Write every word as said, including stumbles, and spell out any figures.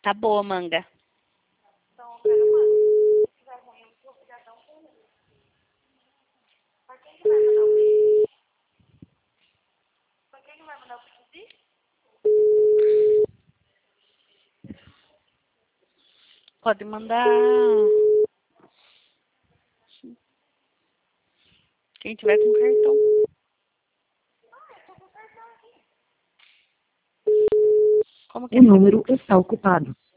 Tá boa, manga. Então eu quero manga. Se tiver ruim, eu vou obrigadão com ruim. Pra quem que vai mandar o pedido? Pra quem que vai mandar o pedido? Pode mandar. Quem tiver com cartão. Ah, eu tô com cartão aqui. Como que O é? número está ocupado.